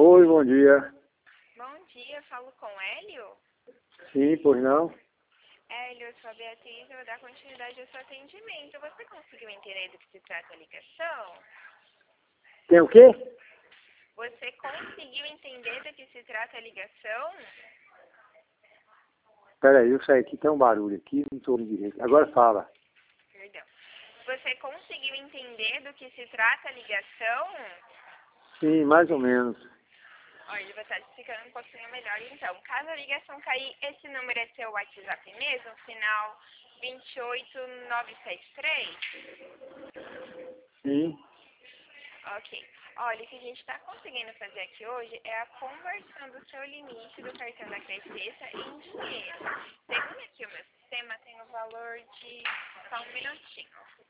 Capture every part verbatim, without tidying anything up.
Oi, bom dia. Bom dia, falo com Hélio. Sim, pois não? Hélio, eu sou a Beatriz, eu vou dar continuidade ao seu atendimento. Você conseguiu entender do que se trata a ligação? Tem o quê? Você conseguiu entender do que se trata a ligação? Peraí, eu saí aqui, tem um barulho aqui, não estou ouvindo direito. Agora fala. Perdão. Você conseguiu entender do que se trata a ligação? Sim, mais ou menos. Olha, ele vai estar explicando um pouquinho melhor então. Caso a ligação cair, esse número é seu WhatsApp mesmo, final dois oito nove sete três? Sim. Ok. Olha, o que a gente está conseguindo fazer aqui hoje é a conversão do seu limite do cartão da Crescessa em dinheiro. Segundo aqui o meu sistema, tem o valor de... Só um minutinho.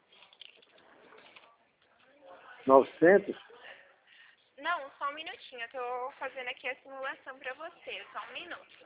novecentos? Não, só um minutinho. Eu estou fazendo aqui a simulação para você. Só um minuto.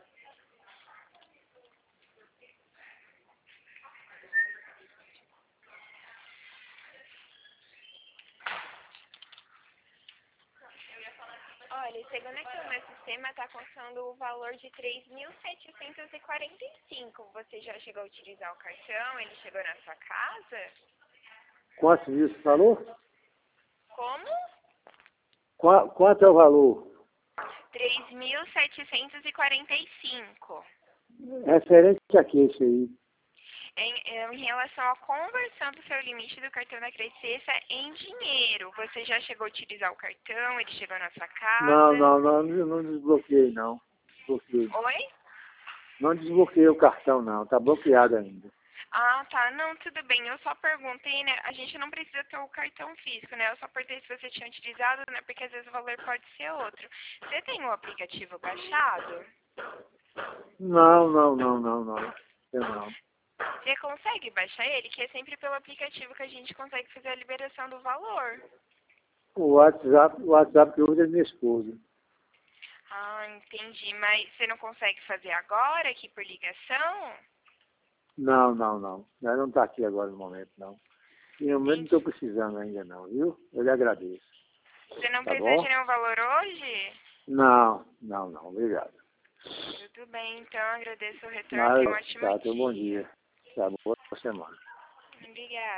Olha, segundo aqui o meu sistema, está constando o valor de três mil setecentos e quarenta e cinco. Você já chegou a utilizar o cartão? Ele chegou na sua casa? Quanto isso você falou? Como? Qua- Quanto é o valor? três mil setecentos e quarenta e cinco. Referente a que isso aí? Em, em relação à conversão do seu limite do cartão da Crescessa em dinheiro, você já chegou a utilizar o cartão? Ele chegou na sua casa? Não, não, não, eu não desbloqueei não. Desbloqueei. Oi? Não desbloqueei o cartão não, tá bloqueado ainda. Ah, tá. Não, tudo bem. Eu só perguntei, né? A gente não precisa ter o cartão físico, né? Eu só perguntei se você tinha utilizado, né? Porque às vezes o valor pode ser outro. Você tem o aplicativo baixado? Não, não, não, não, não. Eu não. Você consegue baixar ele? Que é sempre pelo aplicativo que a gente consegue fazer a liberação do valor. O WhatsApp, o WhatsApp que eu uso é minha esposa. Ah, entendi. Mas você não consegue fazer agora, aqui por ligação? Não, não, não. Ela não está aqui agora no momento, não. E no momento não Entendi. estou precisando ainda não, viu? Eu lhe agradeço. Você não Tá precisa de bom? nenhum valor hoje? Não, não, não. Obrigado. Tudo bem, então agradeço o retorno. Mas, Tenha um ótimo tá, tenha um bom dia. dia. Tá, boa semana. Obrigada.